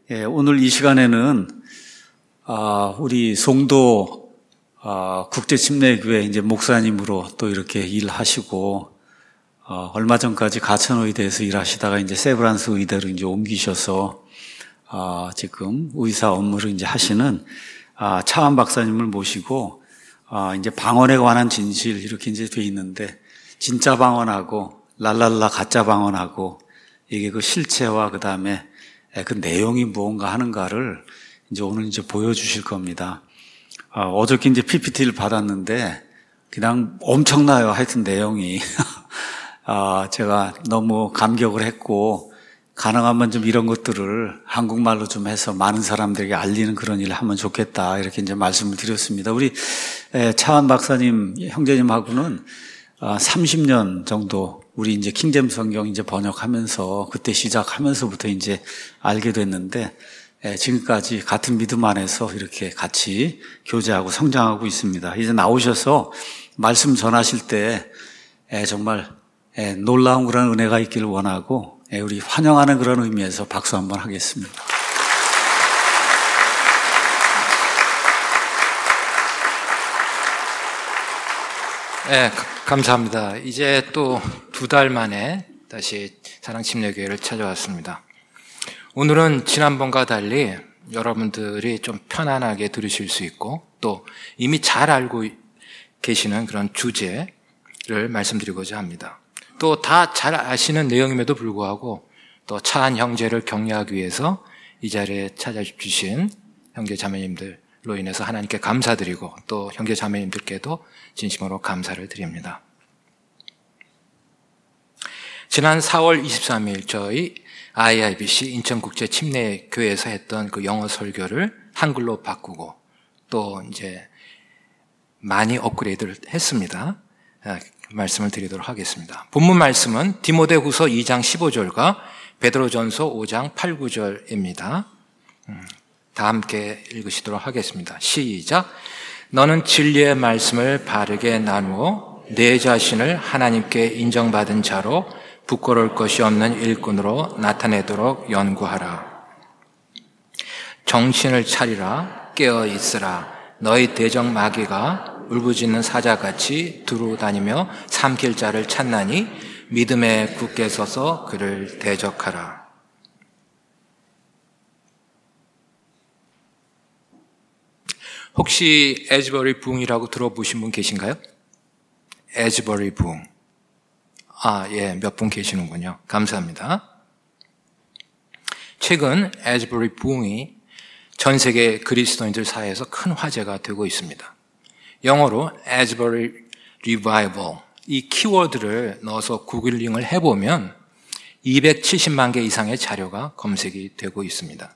오늘 이 시간에는 우리 송도 국제침례교회 이제 목사님으로 또 이렇게 일하시고 얼마 전까지 가천의대에서 일하시다가 이제 세브란스 의대로 이제 옮기셔서 지금 의사 업무를 이제 하시는 차한 박사님을 모시고 이제 방언에 관한 진실 이렇게 이제 돼 있는데 진짜 방언하고 랄랄라 가짜 방언하고 이게 그 실체와 그다음에 그 내용이 무언가 하는가를 이제 오늘 이제 보여주실 겁니다. 어저께 이제 PPT를 받았는데 그냥 엄청나요. 하여튼 내용이. 제가 너무 감격을 했고 가능하면 좀 이런 것들을 한국말로 좀 해서 많은 사람들에게 알리는 그런 일을 하면 좋겠다. 이렇게 이제 말씀을 드렸습니다. 우리 차한 박사님 형제님하고는 30년 정도 우리 이제 킹제임스 성경 이제 번역하면서 그때 시작하면서부터 이제 알게 됐는데 지금까지 같은 믿음 안에서 이렇게 같이 교제하고 성장하고 있습니다. 이제 나오셔서 말씀 전하실 때 정말 놀라운 그런 은혜가 있기를 원하고 우리 환영하는 그런 의미에서 박수 한번 하겠습니다. 네, 감사합니다. 이제 또 2달 만에 다시 사랑침례교회를 찾아왔습니다. 오늘은 지난번과 달리 여러분들이 좀 편안하게 들으실 수 있고 또 이미 잘 알고 계시는 그런 주제를 말씀드리고자 합니다. 또 다 잘 아시는 내용임에도 불구하고 또 차한 형제를 격려하기 위해서 이 자리에 찾아주신 형제 자매님들로 인해서 하나님께 감사드리고 또 형제 자매님들께도 진심으로 감사를 드립니다. 지난 4월 23일 저희 IIBC 인천국제침례교회에서 했던 그 영어 설교를 한글로 바꾸고 또 이제 많이 업그레이드를 했습니다. 말씀을 드리도록 하겠습니다. 본문 말씀은 디모데후서 2장 15절과 베드로전서 5장 8, 9절입니다. 다 함께 읽으시도록 하겠습니다. 시작. 너는 진리의 말씀을 바르게 나누어 내 자신을 하나님께 인정받은 자로 부끄러울 것이 없는 일꾼으로 나타내도록 연구하라. 정신을 차리라. 깨어 있으라. 너희 대적 마귀가 울부짖는 사자같이 두루 다니며 삼킬 자를 찾나니 믿음에 굳게 서서 그를 대적하라. 혹시 에즈버리 부흥이라고 들어보신 분 계신가요? 에즈버리 부흥. 예, 몇 분 계시는군요. 감사합니다. 최근 에즈버리 부흥이 전 세계 그리스도인들 사이에서 큰 화제가 되고 있습니다. 영어로 에즈버리 리바이벌 이 키워드를 넣어서 구글링을 해보면 270만 개 이상의 자료가 검색이 되고 있습니다.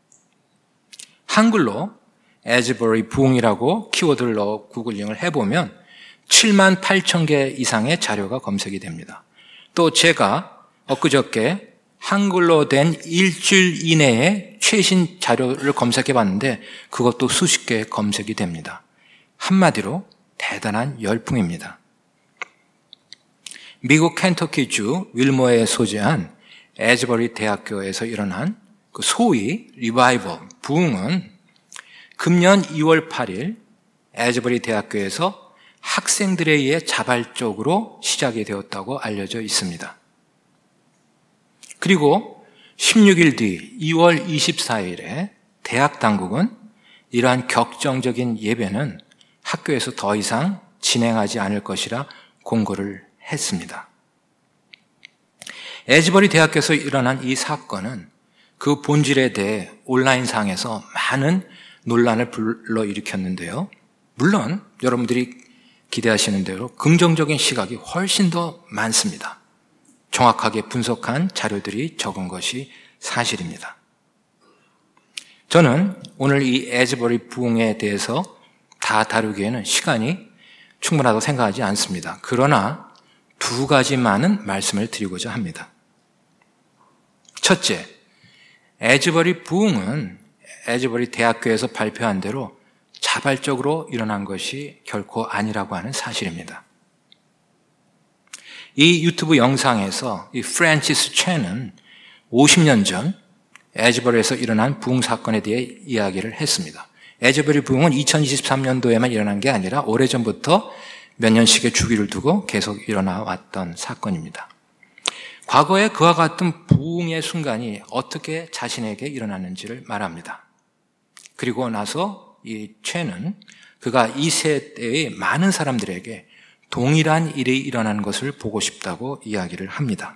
한글로 에즈버리 부흥이라고 키워드를 넣어 구글링을 해보면 7만 8천 개 이상의 자료가 검색이 됩니다. 또 제가 엊그저께 한글로 된 일주일 이내에 최신 자료를 검색해 봤는데 그것도 수십 개 검색이 됩니다. 한마디로 대단한 열풍입니다. 미국 켄터키주 윌머에 소재한 에즈버리 대학교에서 일어난 그 소위 리바이벌 부흥은 금년 2월 8일 에즈버리 대학교에서 학생들에 의해 자발적으로 시작이 되었다고 알려져 있습니다. 그리고 16일 뒤 2월 24일에 대학 당국은 이러한 격정적인 예배는 학교에서 더 이상 진행하지 않을 것이라 공고를 했습니다. 에즈버리 대학교에서 일어난 이 사건은 그 본질에 대해 온라인상에서 많은 논란을 불러일으켰는데요. 물론 여러분들이 기대하시는 대로 긍정적인 시각이 훨씬 더 많습니다. 정확하게 분석한 자료들이 적은 것이 사실입니다. 저는 오늘 이 에즈버리 부흥에 대해서 다 다루기에는 시간이 충분하다고 생각하지 않습니다. 그러나 2가지만은 말씀을 드리고자 합니다. 첫째, 에즈버리 부흥은 에즈버리 대학교에서 발표한 대로 자발적으로 일어난 것이 결코 아니라고 하는 사실입니다. 이 유튜브 영상에서 이 프랜시스 첸은 50년 전 에즈벌에서 일어난 부흥 사건에 대해 이야기를 했습니다. 에즈벌의 부흥은 2023년도에만 일어난 게 아니라 오래전부터 몇 년씩의 주기를 두고 계속 일어나 왔던 사건입니다. 과거에 그와 같은 부흥의 순간이 어떻게 자신에게 일어났는지를 말합니다. 그리고 나서 이 최는 그가 이 세대의 많은 사람들에게 동일한 일이 일어나는 것을 보고 싶다고 이야기를 합니다.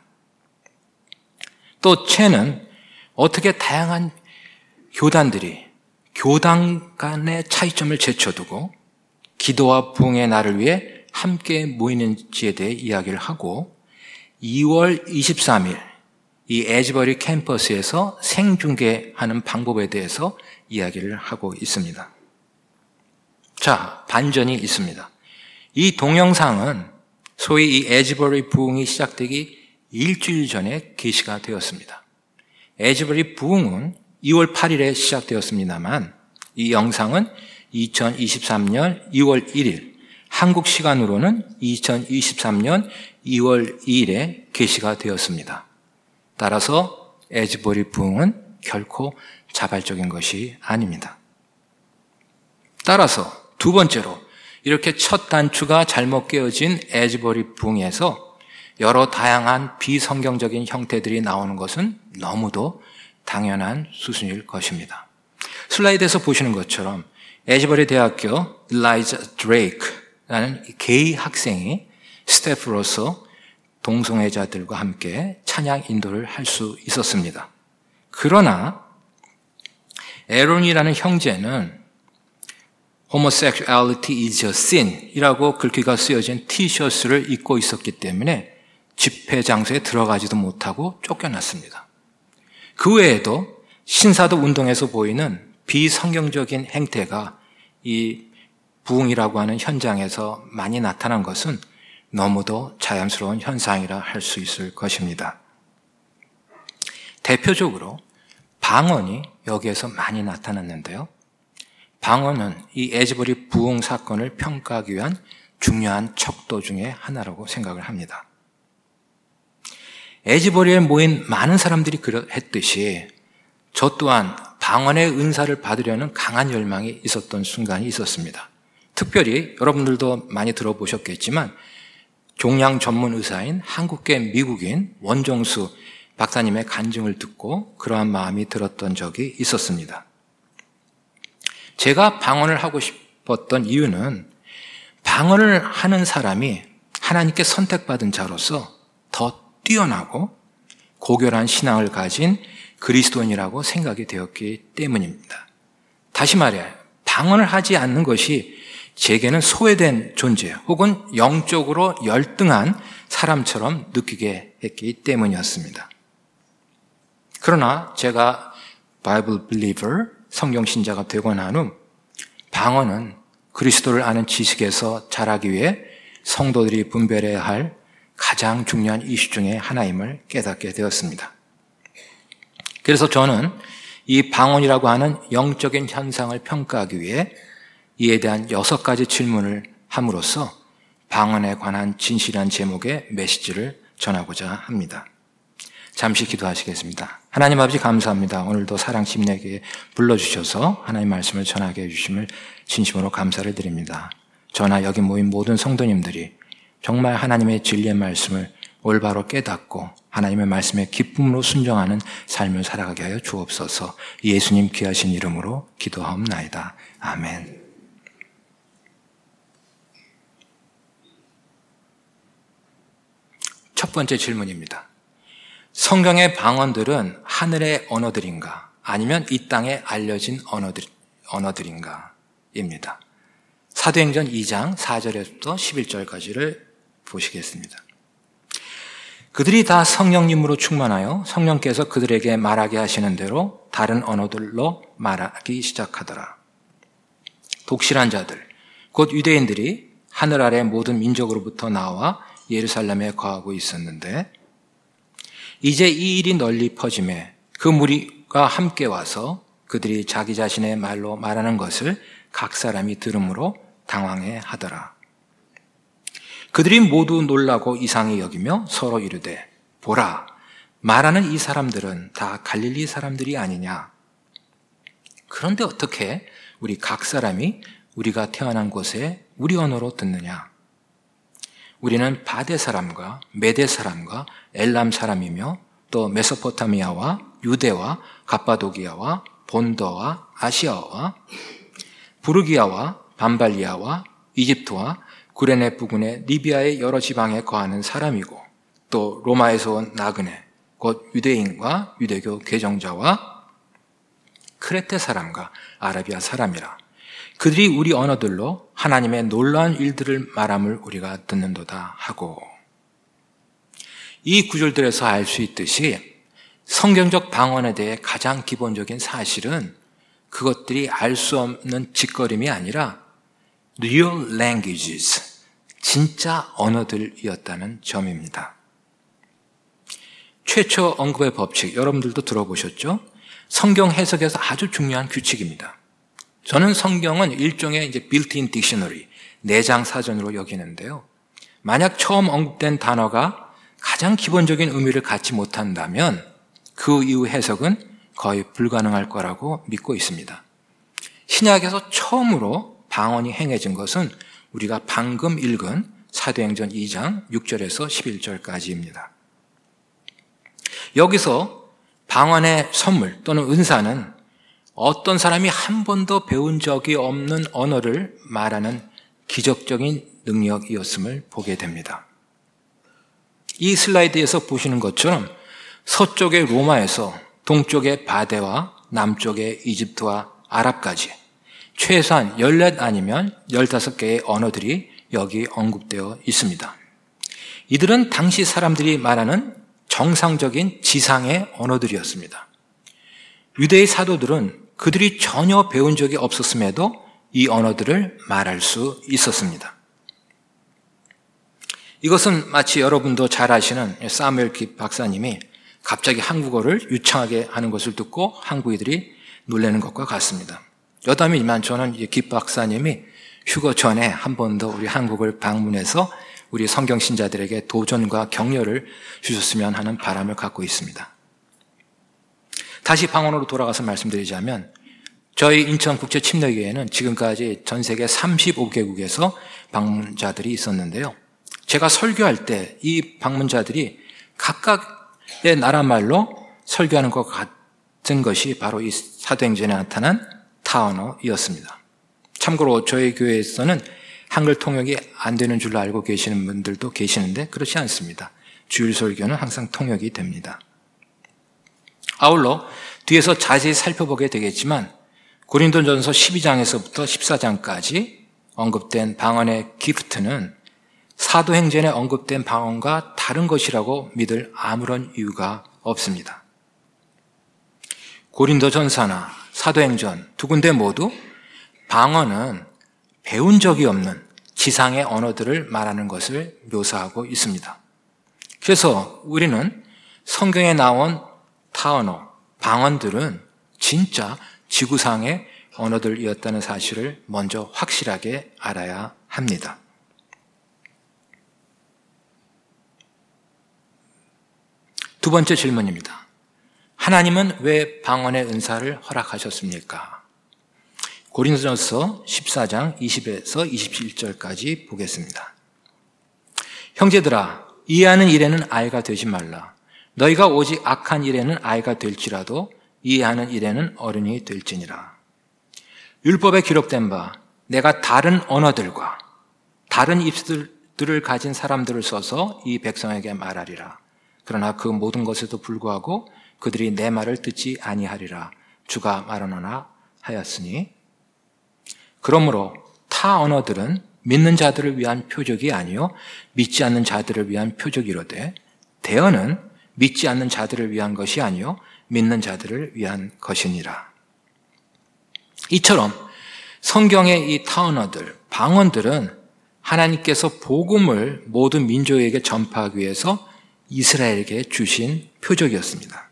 또 최는 어떻게 다양한 교단들이 교단 간의 차이점을 제쳐두고 기도와 부흥의 날을 위해 함께 모이는지에 대해 이야기를 하고 2월 23일 이 에즈버리 캠퍼스에서 생중계하는 방법에 대해서 이야기를 하고 있습니다. 자, 반전이 있습니다. 이 동영상은 소위 이 에즈버리 부흥이 시작되기 일주일 전에 게시가 되었습니다. 에즈버리 부흥은 2월 8일에 시작되었습니다만 이 영상은 2023년 2월 1일, 한국 시간으로는 2023년 2월 2일에 게시가 되었습니다. 따라서 에즈버리 부흥은 결코 자발적인 것이 아닙니다. 따라서 두 번째로 이렇게 첫 단추가 잘못 깨어진 에즈버리 부흥에서 여러 다양한 비성경적인 형태들이 나오는 것은 너무도 당연한 수순일 것입니다. 슬라이드에서 보시는 것처럼 에즈버리 대학교 일라이자 드레이크라는 게이 학생이 스태프로서 동성애자들과 함께 찬양 인도를 할 수 있었습니다. 그러나 에론이라는 형제는 Homosexuality is a sin 이라고 글귀가 쓰여진 티셔츠를 입고 있었기 때문에 집회 장소에 들어가지도 못하고 쫓겨났습니다. 그 외에도 신사도 운동에서 보이는 비성경적인 행태가 이 부흥이라고 하는 현장에서 많이 나타난 것은 너무도 자연스러운 현상이라 할 수 있을 것입니다. 대표적으로 방언이 여기에서 많이 나타났는데요. 방언은 이 에즈버리 부흥 사건을 평가하기 위한 중요한 척도 중에 하나라고 생각을 합니다. 에즈버리에 모인 많은 사람들이 그랬듯이 저 또한 방언의 은사를 받으려는 강한 열망이 있었던 순간이 있었습니다. 특별히 여러분들도 많이 들어보셨겠지만 종양 전문 의사인 한국계 미국인 원종수 박사님의 간증을 듣고 그러한 마음이 들었던 적이 있었습니다. 제가 방언을 하고 싶었던 이유는 방언을 하는 사람이 하나님께 선택받은 자로서 더 뛰어나고 고결한 신앙을 가진 그리스도인이라고 생각이 되었기 때문입니다. 다시 말해 방언을 하지 않는 것이 제게는 소외된 존재 혹은 영적으로 열등한 사람처럼 느끼게 했기 때문이었습니다. 그러나 제가 바이블 빌리버 성경 신자가 되고 난 후 방언은 그리스도를 아는 지식에서 자라기 위해 성도들이 분별해야 할 가장 중요한 이슈 중에 하나임을 깨닫게 되었습니다. 그래서 저는 이 방언이라고 하는 영적인 현상을 평가하기 위해 이에 대한 6가지 질문을 함으로써 방언에 관한 진실한 제목의 메시지를 전하고자 합니다. 잠시 기도하시겠습니다. 하나님 아버지 감사합니다. 오늘도 사랑 침례교회에 불러주셔서 하나님의 말씀을 전하게 해주심을 진심으로 감사를 드립니다. 저나 여기 모인 모든 성도님들이 정말 하나님의 진리의 말씀을 올바로 깨닫고 하나님의 말씀에 기쁨으로 순종하는 삶을 살아가게 하여 주옵소서. 예수님 귀하신 이름으로 기도하옵나이다. 아멘. 첫 번째 질문입니다. 성경의 방언들은 하늘의 언어들인가 아니면 이 땅에 알려진 언어들인가 입니다. 사도행전 2장 4절에서부터 11절까지를 보시겠습니다. 그들이 다 성령님으로 충만하여 성령께서 그들에게 말하게 하시는 대로 다른 언어들로 말하기 시작하더라. 독실한 자들, 곧 유대인들이 하늘 아래 모든 민족으로부터 나와 예루살렘에 거하고 있었는데 이제 이 일이 널리 퍼짐에 그 무리가 함께 와서 그들이 자기 자신의 말로 말하는 것을 각 사람이 들음으로 당황해 하더라. 그들이 모두 놀라고 이상히 여기며 서로 이르되 보라, 말하는 이 사람들은 다 갈릴리 사람들이 아니냐? 그런데 어떻게 우리 각 사람이 우리가 태어난 곳에 우리 언어로 듣느냐? 우리는 바데 사람과 메데 사람과 엘람 사람이며 또 메소포타미아와 유대와 갑바도기아와 본도와 아시아와 부르기아와 밤발리아와 이집트와 구레네 부근의 리비아의 여러 지방에 거하는 사람이고 또 로마에서 온 나그네 곧 유대인과 유대교 개정자와 크레테 사람과 아라비아 사람이라. 그들이 우리 언어들로 하나님의 놀라운 일들을 말함을 우리가 듣는도다 하고, 이 구절들에서 알 수 있듯이 성경적 방언에 대해 가장 기본적인 사실은 그것들이 알 수 없는 짓거림이 아니라 real languages, 진짜 언어들이었다는 점입니다. 최초 언급의 법칙, 여러분들도 들어보셨죠? 성경 해석에서 아주 중요한 규칙입니다. 저는 성경은 일종의 built-in dictionary, 내장 사전으로 여기는데요. 만약 처음 언급된 단어가 가장 기본적인 의미를 갖지 못한다면 그 이후 해석은 거의 불가능할 거라고 믿고 있습니다. 신약에서 처음으로 방언이 행해진 것은 우리가 방금 읽은 사도행전 2장 6절에서 11절까지입니다. 여기서 방언의 선물 또는 은사는 어떤 사람이 한 번도 배운 적이 없는 언어를 말하는 기적적인 능력이었음을 보게 됩니다. 이 슬라이드에서 보시는 것처럼 서쪽의 로마에서 동쪽의 바데와 남쪽의 이집트와 아랍까지 최소한 14 아니면 15개의 언어들이 여기 언급되어 있습니다. 이들은 당시 사람들이 말하는 정상적인 지상의 언어들이었습니다. 유대의 사도들은 그들이 전혀 배운 적이 없었음에도 이 언어들을 말할 수 있었습니다. 이것은 마치 여러분도 잘 아시는 사무엘 깁 박사님이 갑자기 한국어를 유창하게 하는 것을 듣고 한국인들이 놀라는 것과 같습니다. 여담이지만 저는 깁 박사님이 휴거 전에 한 번 더 우리 한국을 방문해서 우리 성경 신자들에게 도전과 격려를 주셨으면 하는 바람을 갖고 있습니다. 다시 방언으로 돌아가서 말씀드리자면 저희 인천국제침례교회는 지금까지 전 세계 35개국에서 방문자들이 있었는데요. 제가 설교할 때 이 방문자들이 각각의 나라 말로 설교하는 것 같은 것이 바로 이 사도행전에 나타난 타언어이었습니다. 참고로 저희 교회에서는 한글 통역이 안 되는 줄로 알고 계시는 분들도 계시는데 그렇지 않습니다. 주일 설교는 항상 통역이 됩니다. 아울러 뒤에서 자세히 살펴보게 되겠지만 고린도전서 12장에서부터 14장까지 언급된 방언의 기프트는 사도행전에 언급된 방언과 다른 것이라고 믿을 아무런 이유가 없습니다. 고린도전서나 사도행전 두 군데 모두 방언은 배운 적이 없는 지상의 언어들을 말하는 것을 묘사하고 있습니다. 그래서 우리는 성경에 나온 타언어, 방언들은 진짜 지구상의 언어들이었다는 사실을 먼저 확실하게 알아야 합니다. 두 번째 질문입니다. 하나님은 왜 방언의 은사를 허락하셨습니까? 고린도전서 14장 20에서 27절까지 보겠습니다. 형제들아, 이해하는 일에는 아이가 되지 말라. 너희가 오직 악한 일에는 아이가 될지라도 이해하는 일에는 어른이 될지니라. 율법에 기록된 바 내가 다른 언어들과 다른 입술들을 가진 사람들을 써서 이 백성에게 말하리라. 그러나 그 모든 것에도 불구하고 그들이 내 말을 듣지 아니하리라. 주가 말하노라 하였으니, 그러므로 타 언어들은 믿는 자들을 위한 표적이 아니요 믿지 않는 자들을 위한 표적이로되 대언은 믿지 않는 자들을 위한 것이 아니요 믿는 자들을 위한 것이니라. 이처럼 성경의 이 타 언어들, 방언들은 하나님께서 복음을 모든 민족에게 전파하기 위해서 이스라엘에게 주신 표적이었습니다.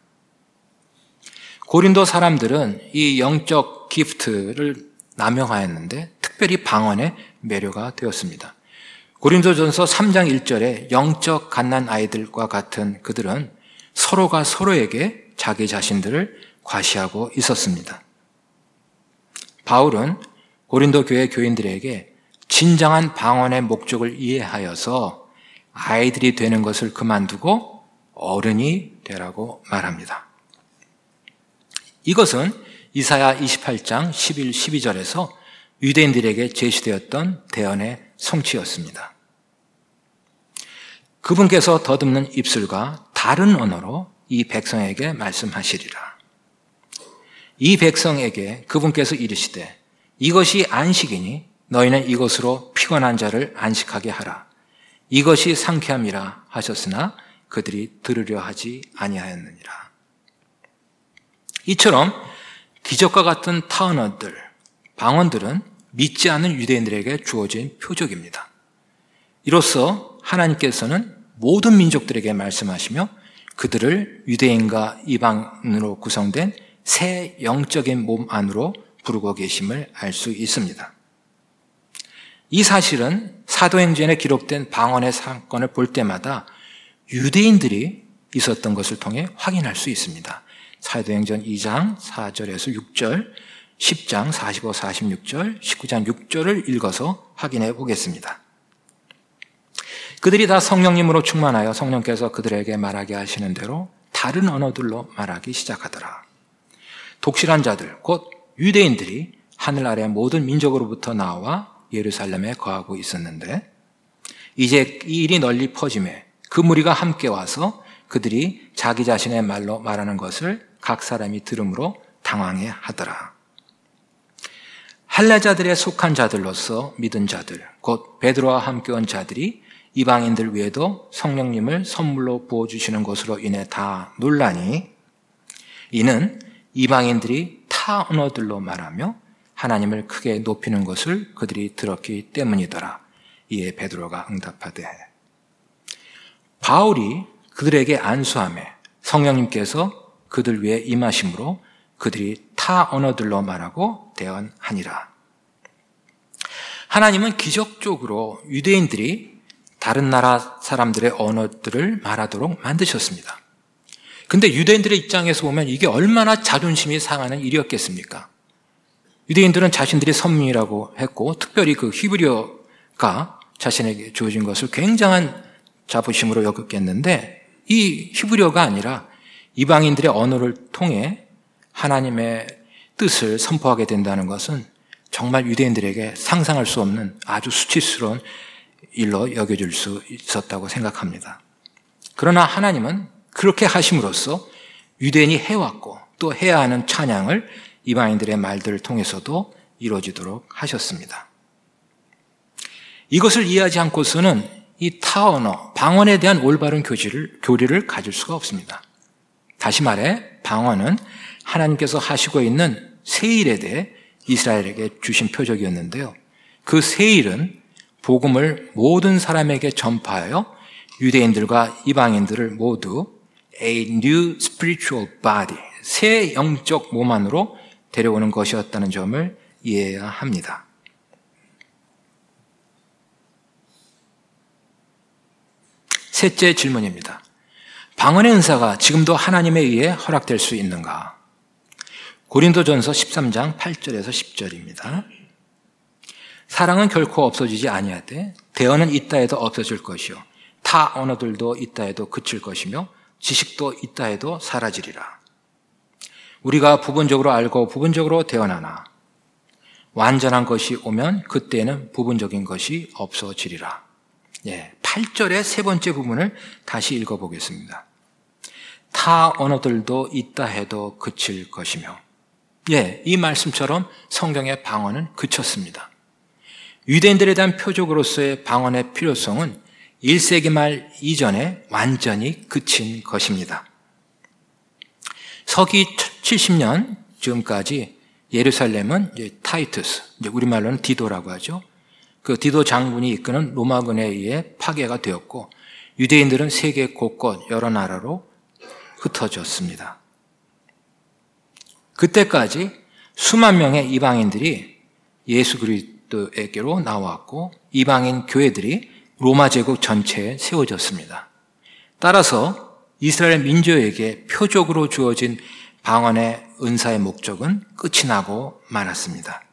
고린도 사람들은 이 영적 기프트를 남용하였는데 특별히 방언의 매료가 되었습니다. 고린도전서 3장 1절에 영적 갓난 아이들과 같은 그들은 서로가 서로에게 자기 자신들을 과시하고 있었습니다. 바울은 고린도 교회 교인들에게 진정한 방언의 목적을 이해하여서 아이들이 되는 것을 그만두고 어른이 되라고 말합니다. 이것은 이사야 28장 11, 12절에서 유대인들에게 제시되었던 대언의 성취였습니다. 그분께서 더듬는 입술과 다른 언어로 이 백성에게 말씀하시리라. 이 백성에게 그분께서 이르시되 이것이 안식이니 너희는 이것으로 피곤한 자를 안식하게 하라. 이것이 상쾌함이라 하셨으나 그들이 들으려 하지 아니하였느니라. 이처럼 기적과 같은 타언어들, 방언들은 믿지 않는 유대인들에게 주어진 표적입니다. 이로써 하나님께서는 모든 민족들에게 말씀하시며 그들을 유대인과 이방인으로 구성된 새 영적인 몸 안으로 부르고 계심을 알 수 있습니다. 이 사실은 사도행전에 기록된 방언의 사건을 볼 때마다 유대인들이 있었던 것을 통해 확인할 수 있습니다. 사도행전 2장 4절에서 6절, 10장 45, 46절, 19장 6절을 읽어서 확인해 보겠습니다. 그들이 다 성령님으로 충만하여 성령께서 그들에게 말하게 하시는 대로 다른 언어들로 말하기 시작하더라. 독실한 자들, 곧 유대인들이 하늘 아래 모든 민족으로부터 나와 예루살렘에 거하고 있었는데 이제 이 일이 널리 퍼짐에 그 무리가 함께 와서 그들이 자기 자신의 말로 말하는 것을 각 사람이 들음으로 당황해 하더라. 할례자들에 속한 자들로서 믿은 자들, 곧 베드로와 함께 온 자들이 이방인들 외에도 성령님을 선물로 부어주시는 것으로 인해 다 논란이, 이는 이방인들이 타 언어들로 말하며 하나님을 크게 높이는 것을 그들이 들었기 때문이더라. 이에 베드로가 응답하되 바울이 그들에게 안수하며 성령님께서 그들 위에 임하심으로 그들이 타 언어들로 말하고 대언하니라. 하나님은 기적적으로 유대인들이 다른 나라 사람들의 언어들을 말하도록 만드셨습니다. 근데 유대인들의 입장에서 보면 이게 얼마나 자존심이 상하는 일이었겠습니까? 유대인들은 자신들이 선민이라고 했고 특별히 그 히브리어가 자신에게 주어진 것을 굉장한 자부심으로 여겼겠는데 이 히브리어가 아니라 이방인들의 언어를 통해 하나님의 뜻을 선포하게 된다는 것은 정말 유대인들에게 상상할 수 없는 아주 수치스러운 일로 여겨질 수 있었다고 생각합니다. 그러나 하나님은 그렇게 하심으로써 유대인이 해왔고 또 해야 하는 찬양을 이방인들의 말들을 통해서도 이루어지도록 하셨습니다. 이것을 이해하지 않고서는 이 타언어, 방언에 대한 올바른 교리를 가질 수가 없습니다. 다시 말해 방언은 하나님께서 하시고 있는 새 일에 대해 이스라엘에게 주신 표적이었는데요. 그 새 일은 복음을 모든 사람에게 전파하여 유대인들과 이방인들을 모두 a new spiritual body, 새 영적 몸 안으로 데려오는 것이었다는 점을 이해해야 합니다. 셋째 질문입니다. 방언의 은사가 지금도 하나님에 의해 허락될 수 있는가? 고린도전서 13장 8절에서 10절입니다. 사랑은 결코 없어지지 아니하되 대언은 있다 해도 없어질 것이요 타 언어들도 있다 해도 그칠 것이며 지식도 있다 해도 사라지리라. 우리가 부분적으로 알고 부분적으로 대언하나 완전한 것이 오면 그때는 부분적인 것이 없어지리라. 8절의 세 번째 부분을 다시 읽어보겠습니다. 타 언어들도 있다 해도 그칠 것이며, 이 말씀처럼 성경의 방언은 그쳤습니다. 유대인들에 대한 표적으로서의 방언의 필요성은 1세기 말 이전에 완전히 그친 것입니다. 서기 70년 지금까지 예루살렘은 타이투스, 우리말로는 디도라고 하죠. 그 디도 장군이 이끄는 로마군에 의해 파괴가 되었고 유대인들은 세계 곳곳 여러 나라로 흩어졌습니다. 그때까지 수만 명의 이방인들이 예수 그리스도에게로 나왔고 이방인 교회들이 로마 제국 전체에 세워졌습니다. 따라서 이스라엘 민족에게 표적으로 주어진 방언의 은사의 목적은 끝이 나고 말았습니다.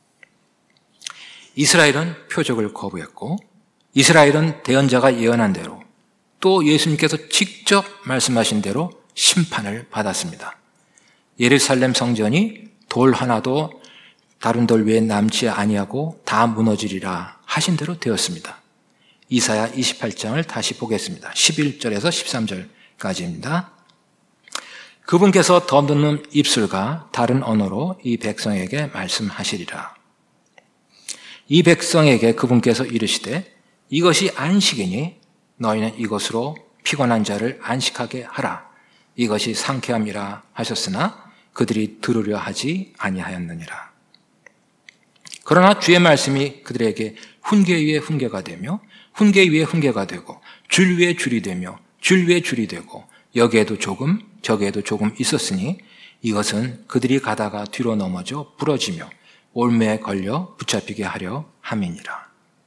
이스라엘은 표적을 거부했고 이스라엘은 대언자가 예언한 대로 또 예수님께서 직접 말씀하신 대로 심판을 받았습니다. 예루살렘 성전이 돌 하나도 다른 돌 위에 남지 아니하고 다 무너지리라 하신 대로 되었습니다. 이사야 28장을 다시 보겠습니다. 11절에서 13절까지입니다. 그분께서 더듬는 입술과 다른 언어로 이 백성에게 말씀하시리라. 이 백성에게 그분께서 이르시되 이것이 안식이니 너희는 이것으로 피곤한 자를 안식하게 하라. 이것이 상쾌함이라 하셨으나 그들이 들으려 하지 아니하였느니라. 그러나 주의 말씀이 그들에게 훈계 위에 훈계가 되며 훈계 위에 훈계가 되고 줄 위에 줄이 되며 줄 위에 줄이 되고 여기에도 조금 저기에도 조금 있었으니 이것은 그들이 가다가 뒤로 넘어져 부러지며 올매에 걸려 붙잡히게 하려 함이니라.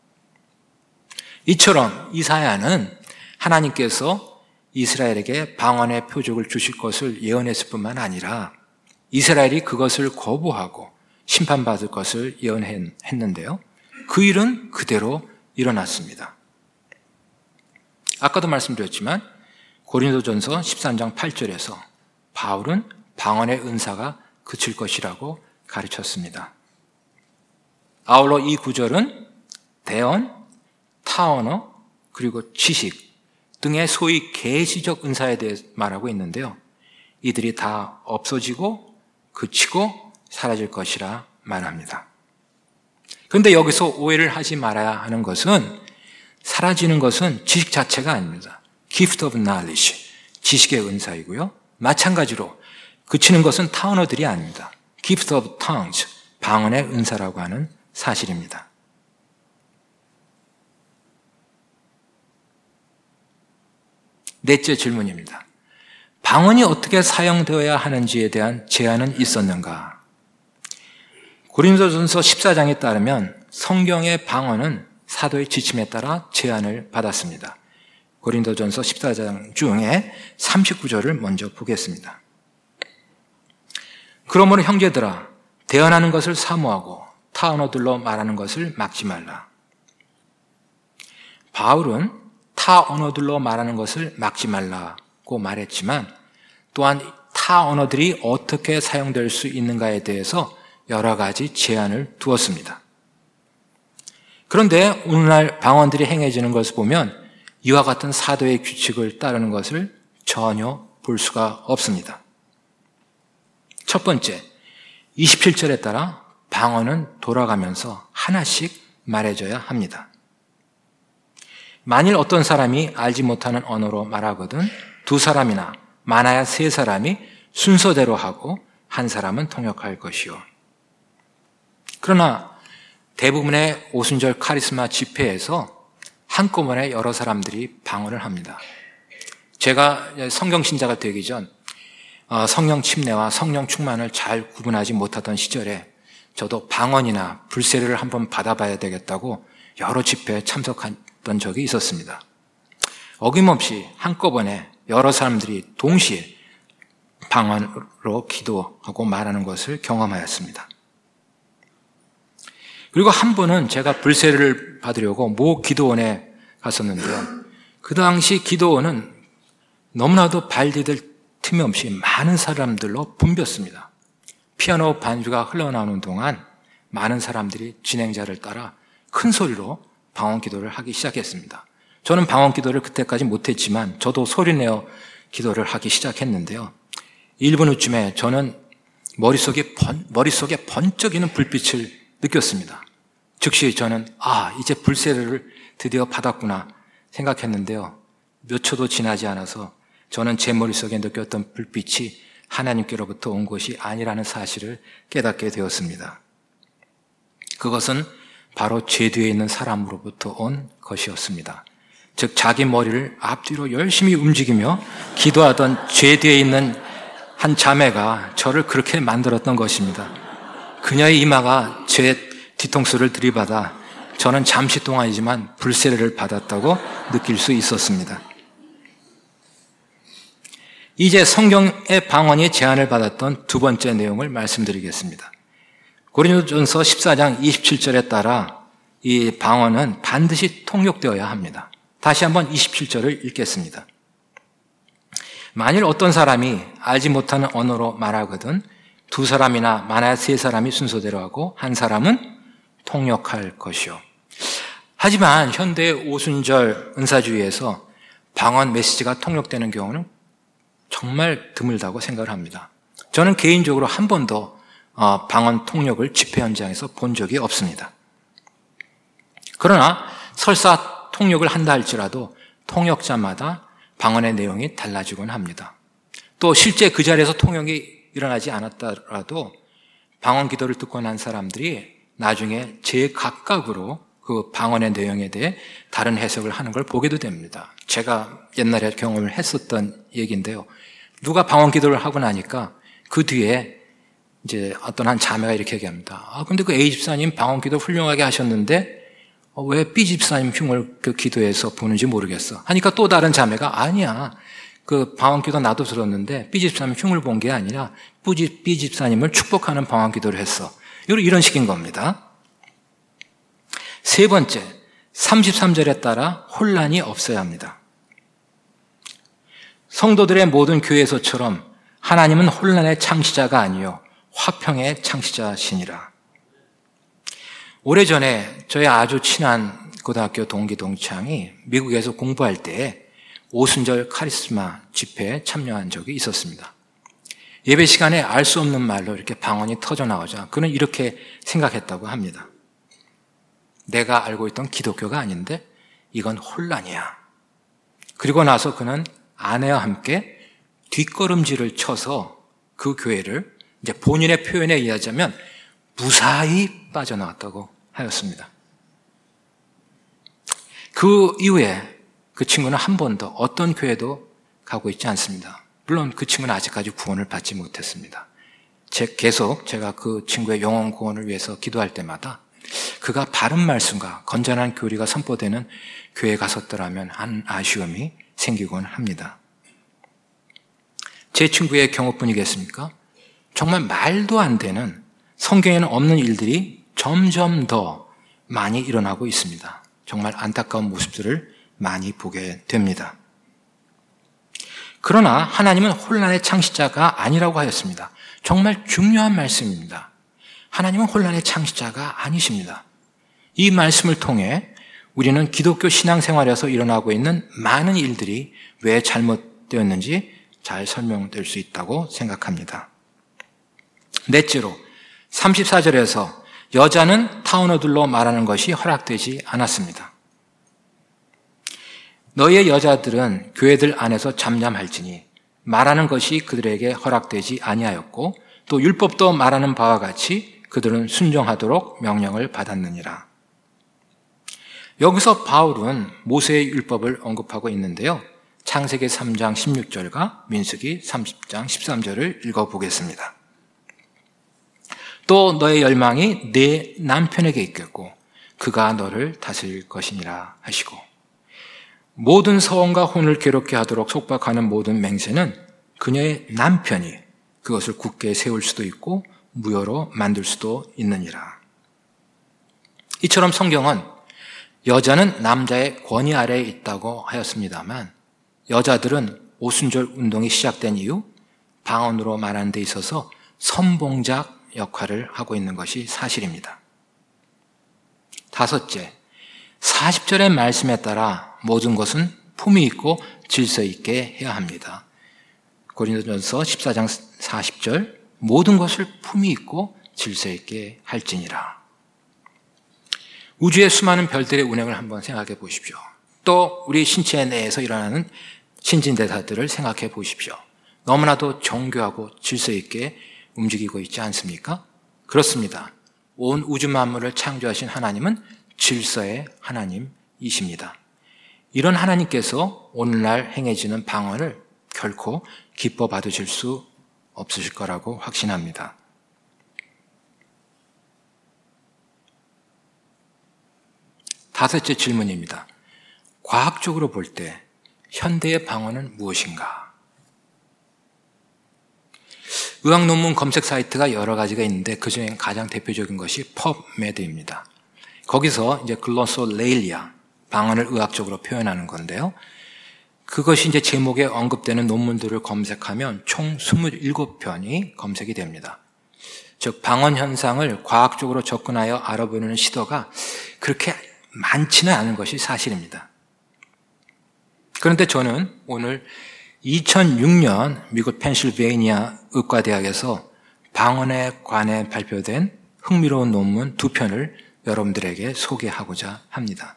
이처럼 이사야는 하나님께서 이스라엘에게 방언의 표적을 주실 것을 예언했을 뿐만 아니라 이스라엘이 그것을 거부하고 심판받을 것을 예언했는데요. 그 일은 그대로 일어났습니다. 아까도 말씀드렸지만 고린도전서 13장 8절에서 바울은 방언의 은사가 그칠 것이라고 가르쳤습니다. 아울러 이 구절은 대언, 타언어, 그리고 지식 등의 소위 계시적 은사에 대해 말하고 있는데요. 이들이 다 없어지고 그치고 사라질 것이라 말합니다. 그런데 여기서 오해를 하지 말아야 하는 것은 사라지는 것은 지식 자체가 아닙니다. gift of knowledge, 지식의 은사이고요. 마찬가지로 그치는 것은 타언어들이 아닙니다. gift of tongues, 방언의 은사라고 하는 사실입니다. 넷째 질문입니다. 방언이 어떻게 사용되어야 하는지에 대한 제한은 있었는가? 고린도전서 14장에 따르면 성경의 방언은 사도의 지침에 따라 제한을 받았습니다. 고린도전서 14장 중에 39절을 먼저 보겠습니다. 그러므로 형제들아, 대언하는 것을 사모하고 타 언어들로 말하는 것을 막지 말라. 바울은 타 언어들로 말하는 것을 막지 말라고 말했지만 또한 타 언어들이 어떻게 사용될 수 있는가에 대해서 여러 가지 제한을 두었습니다. 그런데 오늘날 방언들이 행해지는 것을 보면 이와 같은 사도의 규칙을 따르는 것을 전혀 볼 수가 없습니다. 첫 번째, 27절에 따라 방언은 돌아가면서 하나씩 말해줘야 합니다. 만일 어떤 사람이 알지 못하는 언어로 말하거든 두 사람이나 많아야 세 사람이 순서대로 하고 한 사람은 통역할 것이요. 그러나 대부분의 오순절 카리스마 집회에서 한꺼번에 여러 사람들이 방언을 합니다. 제가 성경 신자가 되기 전 성령 침례와 성령 충만을 잘 구분하지 못하던 시절에 저도 방언이나 불세례를 한번 받아봐야 되겠다고 여러 집회에 참석했던 적이 있었습니다. 어김없이 한꺼번에 여러 사람들이 동시에 방언으로 기도하고 말하는 것을 경험하였습니다. 그리고 한 번은 제가 불세례를 받으려고 모 기도원에 갔었는데요. 그 당시 기도원은 너무나도 발 디딜 틈이 없이 많은 사람들로 붐볐습니다. 피아노 반주가 흘러나오는 동안 많은 사람들이 진행자를 따라 큰 소리로 방언 기도를 하기 시작했습니다. 저는 방언 기도를 그때까지 못했지만 저도 소리내어 기도를 하기 시작했는데요. 1분 후쯤에 저는 머릿속에 번쩍이는 불빛을 느꼈습니다. 즉시 저는 이제 불세례를 드디어 받았구나 생각했는데요. 몇 초도 지나지 않아서 저는 제 머릿속에 느꼈던 불빛이 하나님께로부터 온 것이 아니라는 사실을 깨닫게 되었습니다. 그것은 바로 죄 뒤에 있는 사람으로부터 온 것이었습니다. 즉 자기 머리를 앞뒤로 열심히 움직이며 기도하던 죄 뒤에 있는 한 자매가 저를 그렇게 만들었던 것입니다. 그녀의 이마가 제 뒤통수를 들이받아 저는 잠시 동안이지만 불세례를 받았다고 느낄 수 있었습니다. 이제 성경의 방언이 제한을 받았던 두 번째 내용을 말씀드리겠습니다. 고린도전서 14장 27절에 따라 이 방언은 반드시 통역되어야 합니다. 다시 한번 27절을 읽겠습니다. 만일 어떤 사람이 알지 못하는 언어로 말하거든 두 사람이나 많아야 세 사람이 순서대로 하고 한 사람은 통역할 것이요. 하지만 현대의 오순절 은사주의에서 방언 메시지가 통역되는 경우는 정말 드물다고 생각을 합니다. 저는 개인적으로 한 번도 방언 통역을 집회 현장에서 본 적이 없습니다. 그러나 설사 통역을 한다 할지라도 통역자마다 방언의 내용이 달라지곤 합니다. 또 실제 그 자리에서 통역이 일어나지 않았더라도 방언 기도를 듣고 난 사람들이 나중에 제각각으로 그 방언의 내용에 대해 다른 해석을 하는 걸 보게도 됩니다. 제가 옛날에 경험을 했었던 얘기인데요. 누가 방언 기도를 하고 나니까 그 뒤에 이제 어떤 한 자매가 이렇게 얘기합니다. 근데 그 A 집사님 방언 기도 훌륭하게 하셨는데 왜 B 집사님 흉을 그 기도에서 보는지 모르겠어. 하니까 또 다른 자매가 아니야. 그 방언 기도 나도 들었는데 B 집사님 흉을 본 게 아니라 B 집사님을 축복하는 방언 기도를 했어. 이런 식인 겁니다. 세 번째, 33절에 따라 혼란이 없어야 합니다. 성도들의 모든 교회에서처럼 하나님은 혼란의 창시자가 아니요 화평의 창시자시니라. 오래전에 저희 아주 친한 고등학교 동기 동창이 미국에서 공부할 때 오순절 카리스마 집회에 참여한 적이 있었습니다. 예배 시간에 알 수 없는 말로 이렇게 방언이 터져 나오자 그는 이렇게 생각했다고 합니다. 내가 알고 있던 기독교가 아닌데 이건 혼란이야. 그리고 나서 그는 아내와 함께 뒷걸음질을 쳐서 그 교회를 이제 본인의 표현에 의하자면 무사히 빠져나왔다고 하였습니다. 그 이후에 그 친구는 한 번도 어떤 교회도 가고 있지 않습니다. 물론 그 친구는 아직까지 구원을 받지 못했습니다. 계속 제가 그 친구의 영혼 구원을 위해서 기도할 때마다 그가 바른 말씀과 건전한 교리가 선포되는 교회에 갔었더라면 하는 아쉬움이 생기곤 합니다. 제 친구의 경우뿐이겠습니까? 정말 말도 안 되는 성경에는 없는 일들이 점점 더 많이 일어나고 있습니다. 정말 안타까운 모습들을 많이 보게 됩니다. 그러나 하나님은 혼란의 창시자가 아니라고 하였습니다. 정말 중요한 말씀입니다. 하나님은 혼란의 창시자가 아니십니다. 이 말씀을 통해 우리는 기독교 신앙생활에서 일어나고 있는 많은 일들이 왜 잘못되었는지 잘 설명될 수 있다고 생각합니다. 넷째로 34절에서 여자는 타원어들로 말하는 것이 허락되지 않았습니다. 너희의 여자들은 교회들 안에서 잠잠할지니 말하는 것이 그들에게 허락되지 아니하였고 또 율법도 말하는 바와 같이 그들은 순종하도록 명령을 받았느니라. 여기서 바울은 모세의 율법을 언급하고 있는데요. 창세기 3장 16절과 민수기 30장 13절을 읽어보겠습니다. 또 너의 열망이 네 남편에게 있겠고 그가 너를 다스릴 것이니라 하시고 모든 서원과 혼을 괴롭게 하도록 속박하는 모든 맹세는 그녀의 남편이 그것을 굳게 세울 수도 있고 무효로 만들 수도 있느니라. 이처럼 성경은 여자는 남자의 권위 아래에 있다고 하였습니다만 여자들은 오순절 운동이 시작된 이후 방언으로 말하는 데 있어서 선봉작 역할을 하고 있는 것이 사실입니다. 다섯째, 40절의 말씀에 따라 모든 것은 품위 있고 질서 있게 해야 합니다. 고린도전서 14장 40절 모든 것을 품위 있고 질서 있게 할지니라. 우주의 수많은 별들의 운행을 한번 생각해 보십시오. 또 우리 신체 내에서 일어나는 신진대사들을 생각해 보십시오. 너무나도 정교하고 질서 있게 움직이고 있지 않습니까? 그렇습니다. 온 우주 만물을 창조하신 하나님은 질서의 하나님이십니다. 이런 하나님께서 오늘날 행해지는 방언을 결코 기뻐 받으실 수 없으실 거라고 확신합니다. 다섯째 질문입니다. 과학적으로 볼 때 현대의 방언은 무엇인가? 의학 논문 검색 사이트가 여러 가지가 있는데 그중에 가장 대표적인 것이 PubMed입니다. 거기서 이제 글로솔레일리아, 방언을 의학적으로 표현하는 건데요. 그것이 이제 제목에 언급되는 논문들을 검색하면 총 27편이 검색이 됩니다. 즉, 방언 현상을 과학적으로 접근하여 알아보는 시도가 그렇게 많지는 않은 것이 사실입니다. 그런데 저는 오늘 2006년 미국 펜실베이니아 의과대학에서 방언에 관해 발표된 흥미로운 논문 2편을 여러분들에게 소개하고자 합니다.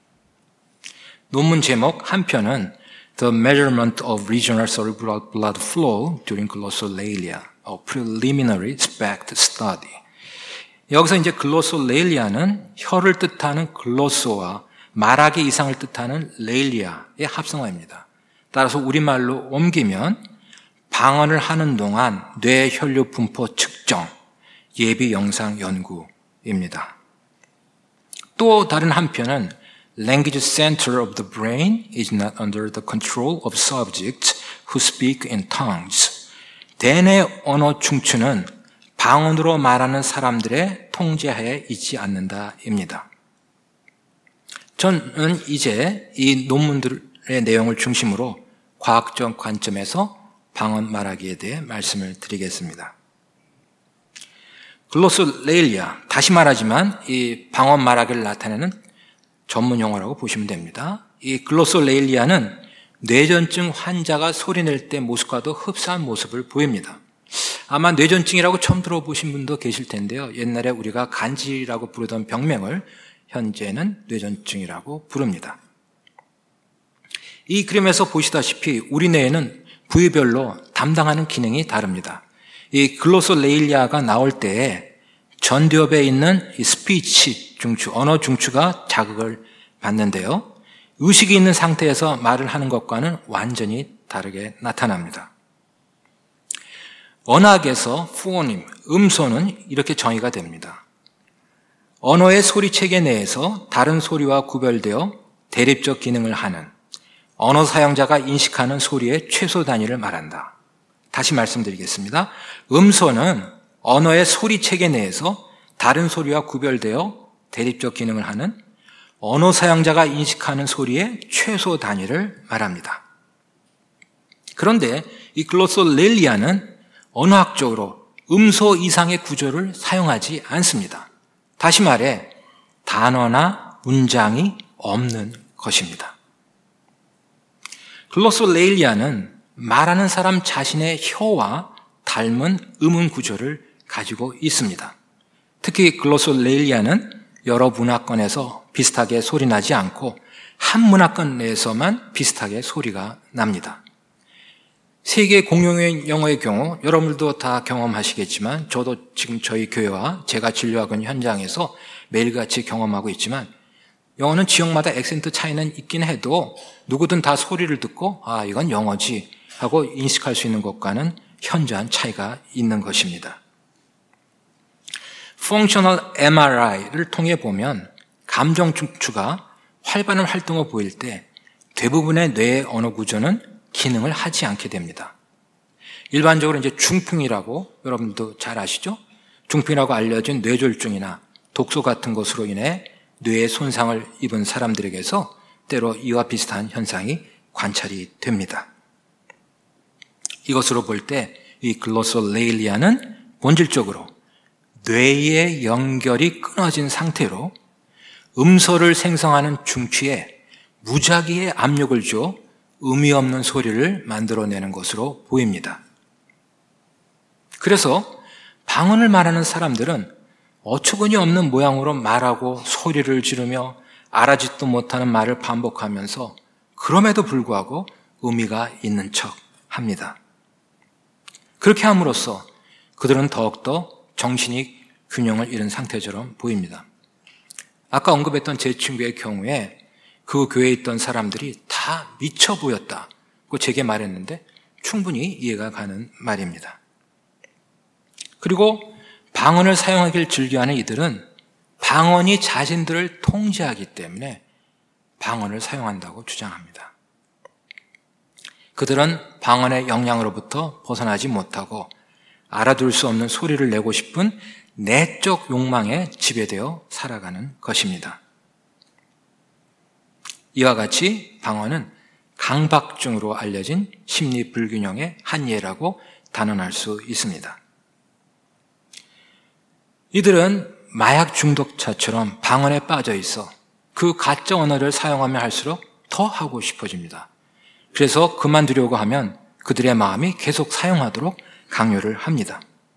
논문 제목 한 편은 The Measurement of Regional Cerebral Blood Flow During Glossolalia, a Preliminary SPECT Study. 여기서 이제 글로솔레일리아는 혀를 뜻하는 글로소와 말하기 이상을 뜻하는 레일리아의 합성어입니다. 따라서 우리말로 옮기면 방언을 하는 동안 뇌 혈류 분포 측정, 예비 영상 연구입니다. 또 다른 한편은 Language center of the brain is not under the control of subjects who speak in tongues. 대뇌 언어 중추는 방언으로 말하는 사람들의 통제하에 있지 않는다입니다. 저는 이제 이 논문들의 내용을 중심으로 과학적 관점에서 방언 말하기에 대해 말씀을 드리겠습니다. 글로솔레일리아, 다시 말하지만 이 방언 말하기를 나타내는 전문 용어라고 보시면 됩니다. 이 글로솔레일리아는 뇌전증 환자가 소리낼 때 모습과도 흡사한 모습을 보입니다. 아마 뇌전증이라고 처음 들어보신 분도 계실 텐데요. 옛날에 우리가 간질이라고 부르던 병명을 현재는 뇌전증이라고 부릅니다. 이 그림에서 보시다시피 우리 뇌에는 부위별로 담당하는 기능이 다릅니다. 이 글로솔레일리아가 나올 때에 전두엽에 있는 이 스피치 중추, 언어 중추가 자극을 받는데요. 의식이 있는 상태에서 말을 하는 것과는 완전히 다르게 나타납니다. 언어학에서 포네임, 음소는 이렇게 정의가 됩니다. 언어의 소리 체계 내에서 다른 소리와 구별되어 대립적 기능을 하는 언어 사용자가 인식하는 소리의 최소 단위를 말한다. 다시 말씀드리겠습니다. 음소는 언어의 소리 체계 내에서 다른 소리와 구별되어 대립적 기능을 하는 언어 사용자가 인식하는 소리의 최소 단위를 말합니다. 그런데 이 글로솔레일리아는 언어학적으로 음소 이상의 구조를 사용하지 않습니다. 다시 말해 단어나 문장이 없는 것입니다. 글로솔레일리아는 말하는 사람 자신의 혀와 닮은 음운 구조를 가지고 있습니다. 특히 글로솔레일리아는 여러 문화권에서 비슷하게 소리 나지 않고 한 문화권 내에서만 비슷하게 소리가 납니다. 세계 공용어의 영어의 경우 여러분들도 다 경험하시겠지만 저도 지금 저희 교회와 제가 진료하고 있는 현장에서 매일같이 경험하고 있지만 영어는 지역마다 액센트 차이는 있긴 해도 누구든 다 소리를 듣고 아 이건 영어지 하고 인식할 수 있는 것과는 현저한 차이가 있는 것입니다. Functional MRI를 통해 보면 감정 중추가 활발한 활동을 보일 때 대부분의 뇌의 언어 구조는 기능을 하지 않게 됩니다. 일반적으로 이제 중풍이라고 여러분도 잘 아시죠? 중풍이라고 알려진 뇌졸중이나 독소 같은 것으로 인해 뇌에 손상을 입은 사람들에게서 때로 이와 비슷한 현상이 관찰이 됩니다. 이것으로 볼 때 이 글로솔레일리아는 본질적으로 뇌의 연결이 끊어진 상태로 음소를 생성하는 중추에 무작위의 압력을 줘 의미 없는 소리를 만들어내는 것으로 보입니다. 그래서 방언을 말하는 사람들은 어처구니 없는 모양으로 말하고 소리를 지르며 알아듣지도 못하는 말을 반복하면서 그럼에도 불구하고 의미가 있는 척 합니다. 그렇게 함으로써 그들은 더욱더 정신이 균형을 잃은 상태처럼 보입니다. 아까 언급했던 제 친구의 경우에 그 교회에 있던 사람들이 다 미쳐 보였다고 제게 말했는데 충분히 이해가 가는 말입니다. 그리고 방언을 사용하기를 즐겨하는 이들은 방언이 자신들을 통제하기 때문에 방언을 사용한다고 주장합니다. 그들은 방언의 영향으로부터 벗어나지 못하고 알아둘 수 없는 소리를 내고 싶은 내적 욕망에 지배되어 살아가는 것입니다. 이와 같이 방언은 강박증으로 알려진 심리 불균형의 한 예라고 단언할 수 있습니다. 이들은 마약 중독자처럼 방언에 빠져 있어 그 가짜 언어를 사용하면 할수록 더 하고 싶어집니다. 그래서 그만두려고 하면 그들의 마음이 계속 사용하도록 강요를 합니다.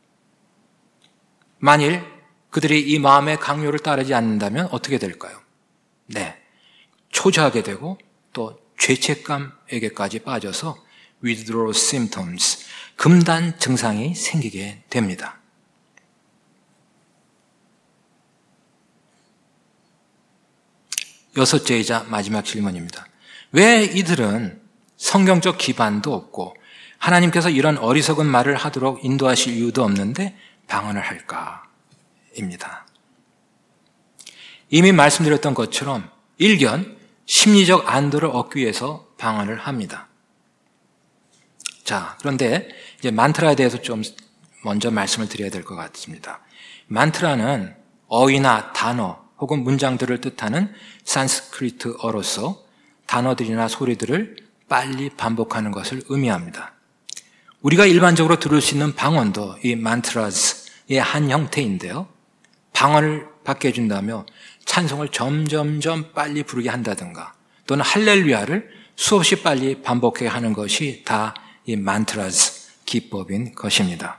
만일 그들이 이 마음의 강요를 따르지 않는다면 어떻게 될까요? 네, 초조하게 되고 또 죄책감에게까지 빠져서 withdrawal symptoms, 금단 증상이 생기게 됩니다. 여섯째이자 마지막 질문입니다. 왜 이들은 성경적 기반도 없고 하나님께서 이런 어리석은 말을 하도록 인도하실 이유도 없는데 방언을 할까? 입니다. 이미 말씀드렸던 것처럼 일견 심리적 안도를 얻기 위해서 방언을 합니다. 자, 그런데 이제 만트라에 대해서 좀 먼저 말씀을 드려야 될 것 같습니다. 만트라는 어휘나 단어 혹은 문장들을 뜻하는 산스크리트어로서 단어들이나 소리들을 빨리 반복하는 것을 의미합니다. 우리가 일반적으로 들을 수 있는 방언도 이 만트라즈의 한 형태인데요. 방언을 받게 해준다며 찬송을 점점점 빨리 부르게 한다든가 또는 할렐루야를 수없이 빨리 반복해 하는 것이 다 이 만트라즈 기법인 것입니다.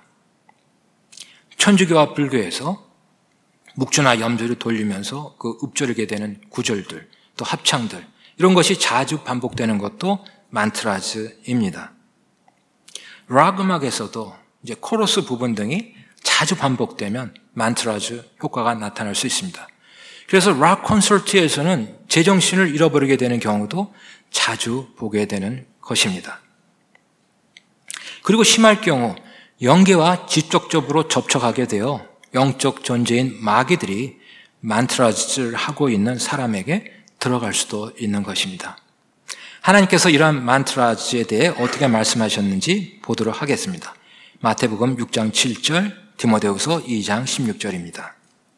천주교와 불교에서 묵주나 염주를 돌리면서 그 읊조리게 되는 구절들 또 합창들 이런 것이 자주 반복되는 것도 만트라즈입니다. 락 음악에서도 이제 코러스 부분 등이 자주 반복되면 만트라즈 효과가 나타날 수 있습니다. 그래서 락 콘서트에서는 제정신을 잃어버리게 되는 경우도 자주 보게 되는 것입니다. 그리고 심할 경우 영계와 직접적으로 접촉하게 되어 영적 존재인 마귀들이 만트라즈를 하고 있는 사람에게 들어갈 수도 있는 것입니다. 하나님께서 이러한 만트라즈에 대해 어떻게 말씀하셨는지 보도록 하겠습니다. 마태복음 6장 7절, 디모데후서 2장 16절입니다.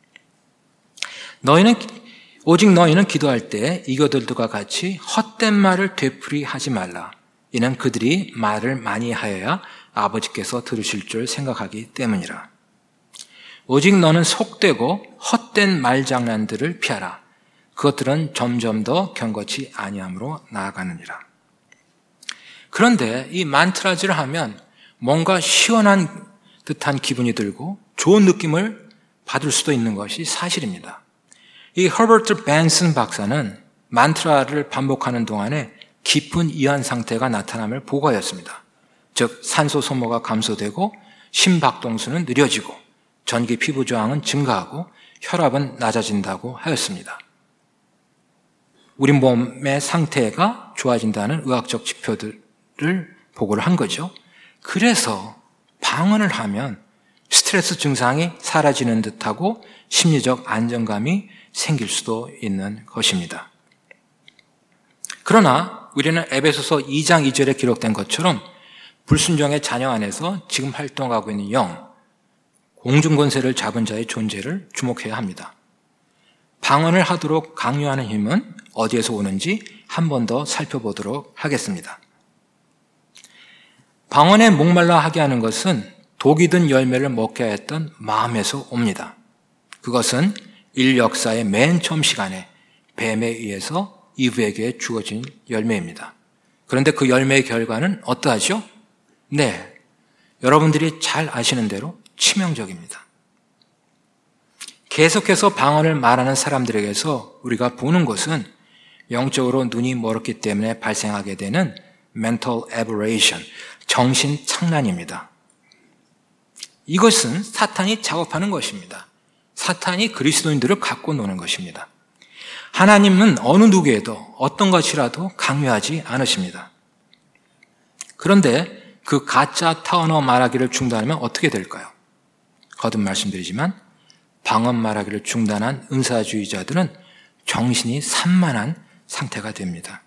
오직 너희는 기도할 때 이교들과 같이 헛된 말을 되풀이하지 말라. 이는 그들이 말을 많이 하여야 아버지께서 들으실 줄 생각하기 때문이라. 오직 너는 속되고 헛된 말장난들을 피하라. 그것들은 점점 더 경거치 아니함으로 나아가느니라. 그런데 이 만트라즈를 하면 뭔가 시원한 듯한 기분이 들고 좋은 느낌을 받을 수도 있는 것이 사실입니다. 이 허버트 벤슨 박사는 만트라를 반복하는 동안에 깊은 이완 상태가 나타남을 보고하였습니다. 즉 산소 소모가 감소되고 심박동수는 느려지고 전기 피부 저항은 증가하고 혈압은 낮아진다고 하였습니다. 우리 몸의 상태가 좋아진다는 의학적 지표들을 보고를 한 거죠. 그래서 방언을 하면 스트레스 증상이 사라지는 듯하고 심리적 안정감이 생길 수도 있는 것입니다. 그러나 우리는 에베소서 2장 2절에 기록된 것처럼 불순종의 자녀 안에서 지금 활동하고 있는 영, 공중권세를 잡은 자의 존재를 주목해야 합니다. 방언을 하도록 강요하는 힘은 어디에서 오는지 한 번 더 살펴보도록 하겠습니다. 방언에 목말라 하게 하는 것은 독이 든 열매를 먹게 했던 마음에서 옵니다. 그것은 인류 역사의 맨 처음 시간에 뱀에 의해서 이브에게 주어진 열매입니다. 그런데 그 열매의 결과는 어떠하죠? 네, 여러분들이 잘 아시는 대로 치명적입니다. 계속해서 방언을 말하는 사람들에게서 우리가 보는 것은 영적으로 눈이 멀었기 때문에 발생하게 되는 mental aberration, 정신 착란입니다. 이것은 사탄이 작업하는 것입니다. 사탄이 그리스도인들을 갖고 노는 것입니다. 하나님은 어느 누구에도 어떤 것이라도 강요하지 않으십니다. 그런데 그 가짜 타언어 말하기를 중단하면 어떻게 될까요? 거듭 말씀드리지만 방언 말하기를 중단한 은사주의자들은 정신이 산만한 상태가 됩니다.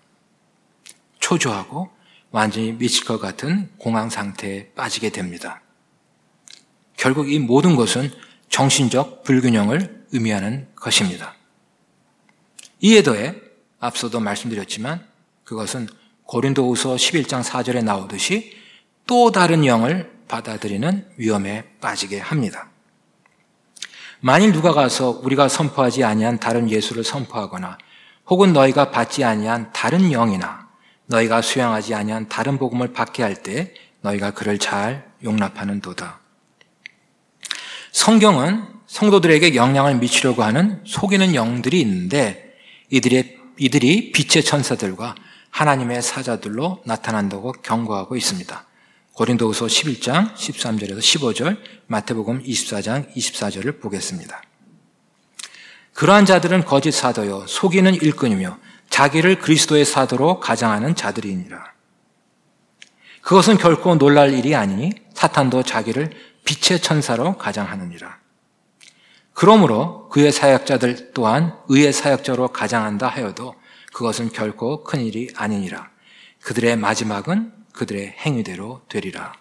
초조하고 완전히 미칠 것 같은 공황 상태에 빠지게 됩니다. 결국 이 모든 것은 정신적 불균형을 의미하는 것입니다. 이에 더해 앞서도 말씀드렸지만 그것은 고린도후서 11장 4절에 나오듯이 또 다른 영을 받아들이는 위험에 빠지게 합니다. 만일 누가 가서 우리가 선포하지 아니한 다른 예수를 선포하거나 혹은 너희가 받지 아니한 다른 영이나 너희가 수양하지 아니한 다른 복음을 받게 할 때 너희가 그를 잘 용납하는 도다. 성경은 성도들에게 영향을 미치려고 하는 속이는 영들이 있는데 이들이 빛의 천사들과 하나님의 사자들로 나타난다고 경고하고 있습니다. 고린도후서 11장 13절에서 15절, 마태복음 24장 24절을 보겠습니다. 그러한 자들은 거짓 사도요 속이는 일꾼이며 자기를 그리스도의 사도로 가장하는 자들이니라. 그것은 결코 놀랄 일이 아니니 사탄도 자기를 빛의 천사로 가장하느니라. 그러므로 그의 사역자들 또한 의의 사역자로 가장한다 하여도 그것은 결코 큰 일이 아니니라. 그들의 마지막은 그들의 행위대로 되리라.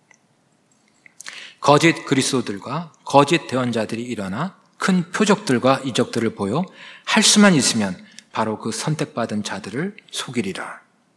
거짓 그리스도들과 거짓 대언자들이 일어나 큰 표적들과 이적들을 보여 할 수만 있으면 바로 그 선택받은 자들을 속이리라.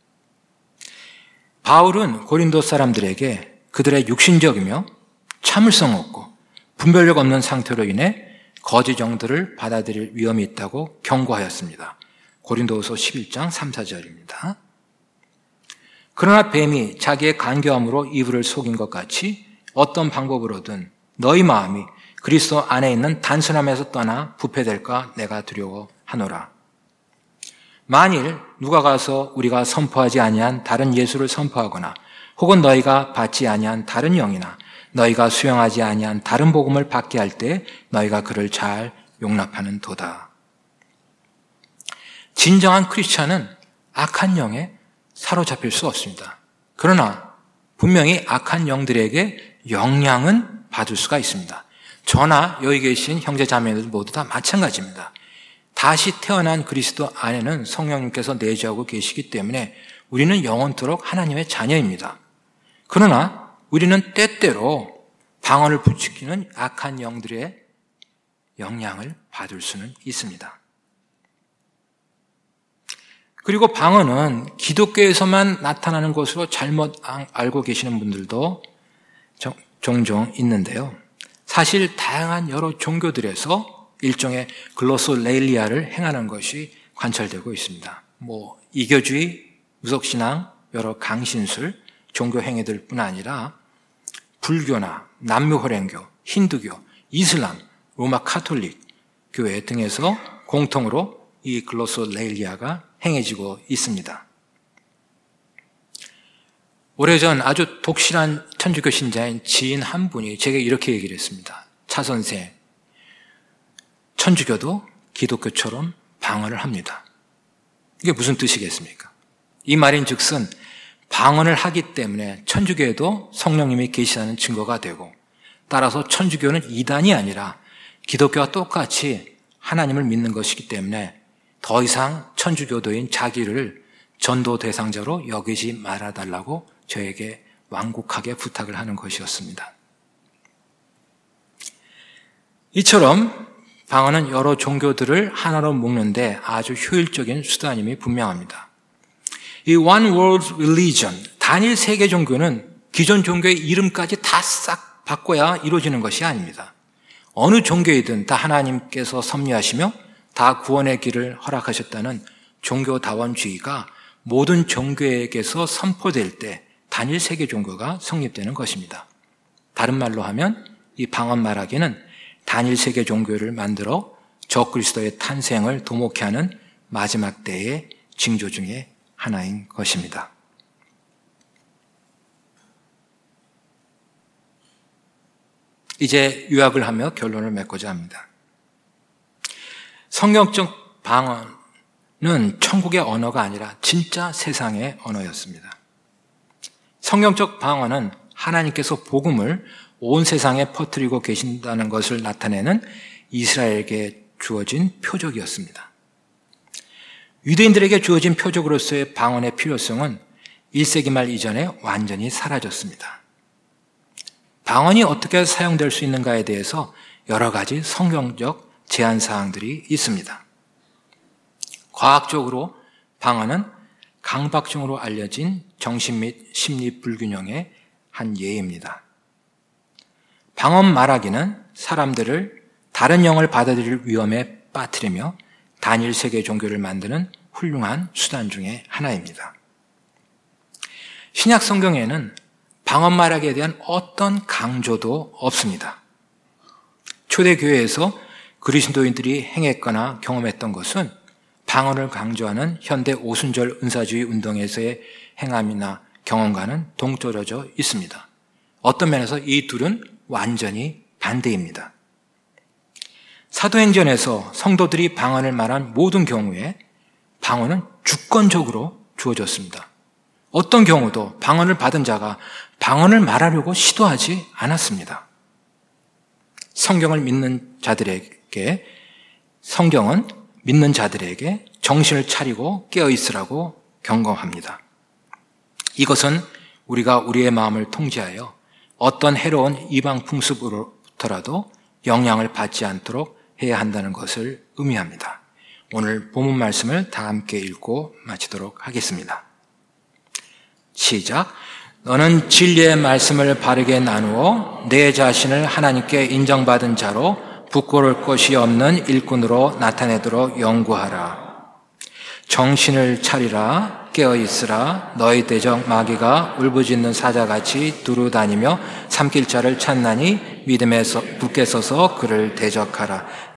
바울은 고린도 사람들에게 그들의 육신적이며 참을성 없고 분별력 없는 상태로 인해 거짓 영들을 받아들일 위험이 있다고 경고하였습니다. 고린도후서 11장 3, 4절입니다. 그러나 뱀이 자기의 간교함으로 이브를 속인 것 같이 어떤 방법으로든 너희 마음이 그리스도 안에 있는 단순함에서 떠나 부패될까 내가 두려워하노라. 만일 누가 가서 우리가 선포하지 아니한 다른 예수를 선포하거나 혹은 너희가 받지 아니한 다른 영이나 너희가 수용하지 아니한 다른 복음을 받게 할 때 너희가 그를 잘 용납하는 도다. 진정한 크리스찬은 악한 영에 사로잡힐 수 없습니다. 그러나 분명히 악한 영들에게 영향은 받을 수가 있습니다. 저나 여기 계신 형제 자매들 모두 다 마찬가지입니다. 다시 태어난 그리스도 안에는 성령님께서 내주하고 계시기 때문에 우리는 영원토록 하나님의 자녀입니다. 그러나 우리는 때때로 방언을 부추기는 악한 영들의 영향을 받을 수는 있습니다. 그리고 방언은 기독교에서만 나타나는 것으로 잘못 알고 계시는 분들도 종종 있는데요. 사실 다양한 여러 종교들에서 일종의 글로솔레일리아를 행하는 것이 관찰되고 있습니다. 이교주의, 무속신앙, 여러 강신술, 종교 행위들뿐 아니라 불교나 남묘호랭교, 힌두교, 이슬람, 로마 카톨릭 교회 등에서 공통으로 이 글로솔레일리아가 행해지고 있습니다. 오래전 아주 독실한 천주교 신자인 지인 한 분이 제게 이렇게 얘기를 했습니다. 차 선생, 천주교도 기독교처럼 방언을 합니다. 이게 무슨 뜻이겠습니까? 이 말인즉슨 방언을 하기 때문에 천주교에도 성령님이 계시다는 증거가 되고 따라서 천주교는 이단이 아니라 기독교와 똑같이 하나님을 믿는 것이기 때문에 더 이상 천주교도인 자기를 전도 대상자로 여기지 말아달라고 저에게 완곡하게 부탁을 하는 것이었습니다. 이처럼 방언은 여러 종교들을 하나로 묶는데 아주 효율적인 수단임이 분명합니다. 이 One World Religion, 단일 세계 종교는 기존 종교의 이름까지 다 싹 바꿔야 이루어지는 것이 아닙니다. 어느 종교이든 다 하나님께서 섭리하시며 다 구원의 길을 허락하셨다는 종교다원주의가 모든 종교에게서 선포될 때 단일 세계 종교가 성립되는 것입니다. 다른 말로 하면 이 방언 말하기는 단일 세계 종교를 만들어 적그리스도의 탄생을 도모케 하는 마지막 때의 징조 중에 하나인 것입니다. 이제 요약을 하며 결론을 맺고자 합니다. 성경적 방언은 천국의 언어가 아니라 진짜 세상의 언어였습니다. 성경적 방언은 하나님께서 복음을 온 세상에 퍼뜨리고 계신다는 것을 나타내는 이스라엘에게 주어진 표적이었습니다. 유대인들에게 주어진 표적으로서의 방언의 필요성은 1세기 말 이전에 완전히 사라졌습니다. 방언이 어떻게 사용될 수 있는가에 대해서 여러 가지 성경적 제한 사항들이 있습니다. 과학적으로 방언은 강박증으로 알려진 정신 및 심리 불균형의 한 예입니다. 방언 말하기는 사람들을 다른 영을 받아들일 위험에 빠뜨리며 단일 세계 종교를 만드는 훌륭한 수단 중에 하나입니다. 신약 성경에는 방언 말하기에 대한 어떤 강조도 없습니다. 초대교회에서 그리스도인들이 행했거나 경험했던 것은 방언을 강조하는 현대 오순절 은사주의 운동에서의 행함이나 경험과는 동떨어져 있습니다. 어떤 면에서 이 둘은 완전히 반대입니다. 사도행전에서 성도들이 방언을 말한 모든 경우에 방언은 주권적으로 주어졌습니다. 어떤 경우도 방언을 받은 자가 방언을 말하려고 시도하지 않았습니다. 성경은 믿는 자들에게 정신을 차리고 깨어있으라고 경고합니다. 이것은 우리가 우리의 마음을 통제하여 어떤 해로운 이방 풍습으로부터라도 영향을 받지 않도록 해야 한다는 것을 의미합니다. 오늘 본문 말씀을 다 함께 읽고 마치도록 하겠습니다. 시작. 너는 진리의 말씀을 바르게 나누어 내 자신을 하나님께 인정받은 자로 부끄러울 것이 없는 일꾼으로 나타내도록 연구하라. 정신을 차리라. 깨어있으라. 너희 대적 마귀가 울부짖는 사자같이 두루다니며 삼킬 자를 찾나니 믿음에 굳게 서서 그를 대적하라.